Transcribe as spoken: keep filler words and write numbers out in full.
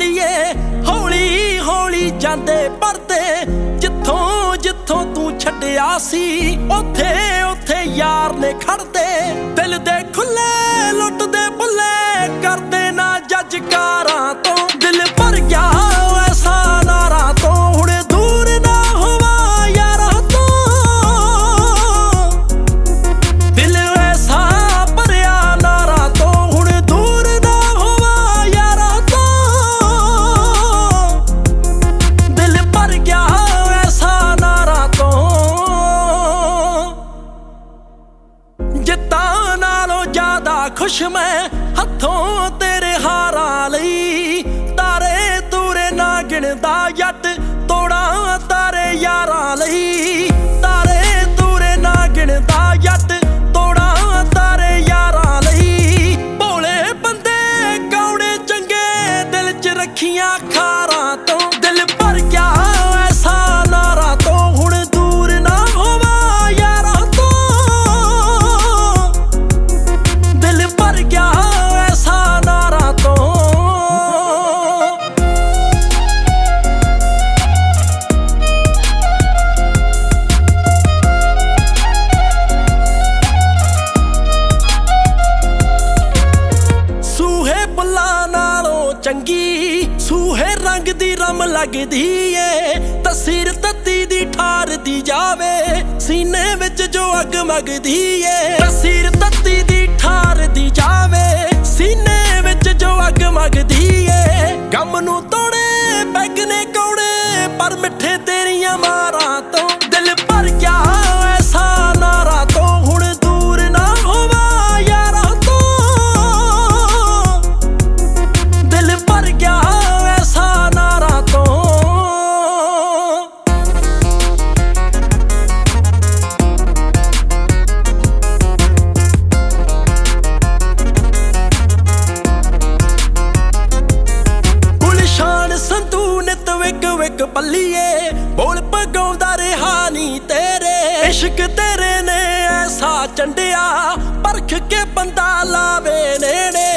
ਬੋਲੀਏ ਹੌਲੀ ਹੌਲੀ ਜਾਂਦੇ ਪਰਦੇ ਜਿੱਥੋਂ ਜਿੱਥੋਂ ਤੂੰ ਛੱਡਿਆ ਸੀ ਉੱਥੇ ਉੱਥੇ ਯਾਰ ਨੇ ਖੜਦੇ ਦਿਲ ਦੇ ਖੁੱਲੇ ਲੁੱਟਦੇ ਬੁੱਲੇ ਕਰਦੇ ਨਾ ਜੱਜ ਕਾਰਾਂ ਤੋਂ ਦਿਲ ਭਰ ਗਿਆ ਐਸਾ ਨਾਰਾਂ ਤੋਂ ਹੁਣ ਦੂਰ ਨਾ ਹੋਵਾਂ ਯਾਰਾਂ ਤੋਂ ਦਿਲ ਐਸਾ ਭਰਿਆ ਨਾਰਾਂ ਤੋਂ ਹੁਣ ਦੂਰ ਨਾ ਹੋਵਾਂ ਯਾਰਾਂ ਤੋਂ ਦਿਲ ਭਰ ਗਿਆ ਐਸਾ ਨਾਰਾਂ ਤੋਂ ਜਿੱਤਾਂ ਨਾਲੋਂ ਜ਼ਿਆਦਾ ਖੁਸ਼ ਮੈਂ ਹੱਥੋਂ ਤੇਰੇ ਹਾਰਾਂ ਲਈ ਤਾਰੇ ਤੂਰੇ ਨਾ ਗਿਣਦਾ ਜੱਟ ਤੋੜਾਂ ਤਾਰੇ ਯਾਰਾਂ ਲਈ ਤਾਰੇ ਤੂਰੇ ਨਾ ਗਿਣਦਾ ਜੱਟ ਤੋੜਾਂ ਤਾਰੇ ਯਾਰਾਂ ਲਈ ਭੋਲੇ ਬੰਦੇ ਕੌੜੇ ਚੰਗੇ ਦਿਲ 'ਚ ਰੱਖੀਆਂ ਖਾਰਾਂ ਤੋਂ ਦਿਲ ਭਰ ਗਿਆ ਐਸਾ ਨਾਰਾਂ ਤੋਂ ਹੁਣ ਦੂਰ ਨਾ ਹੋਵਾਂ ਯਾਰਾਂ ਤੋਂ ਦਿਲ ਭਰ ਗਿਆ ਐਸਾ ਨਾਰਾਂ ਤੋਂ ਸੂਹੇ ਬੁੱਲਾਂ ਨਾਲੋਂ ਚੰਗੀ ਸੂਹੇ ਰੰਗ ਦੀ ਰਮ ਲੱਗਦੀ ਏ ਤਸਵੀਰ ਤੱਤੀ ਦੀ ਠਾਰਦੀ ਜਾਵੇ ਸੀਨੇ ਵਿੱਚ ਜੋ ਅੱਗ ਮਗਦੀ ਏ ਤਸਵੀਰ ਤੱਤੀ ਦੀ ਠਾਰਦੀ ਜਾਵੇ ਸੀਨੇ ਵਿੱਚ ਜੋ ਅੱਗ ਮਗਦੀ ਏ ਗਮ ਨੂੰ ਤੋੜੇ ਪੈਗ ਨੇ ਕੌੜੇ ਪਰ ਮਿੱਠੇ ਤੇਰੀਆਂ ਮਾਰਾਂ ਤੋਂ ਦਿਲ ਭਰ ਗਿਆ ਐਸਾ ਨਾਰਾਂ ਤੋਂ ਹੁਣ ਦੂਰ ਨਾ ਹੋਵਾਂ ਯਾਰਾਂ ਤੋਂ ਦਿਲ ਭਰ ਗਿਆ ਐਸਾ ਨਾਰਾਂ ਤੋਂ ਗੁਲਸ਼ਾਨ ਸੰਧੂ ਨਿਤ ਵਿਕ ਵਿਕ ਪੱਲੀਏ ਬੋਲ ਪਗਾਉਂਦਾ ਰਿਹਾ ਨੀ ਤੇਰੇ ਇਸ਼ਕ ਤੇਰੇ ਨੇ ਐਸਾ ਚੰਡਿਆ ਪਰਖ ਕੇ ਬੰਦਾ ਲਾਵੇ ਨੇੜੇ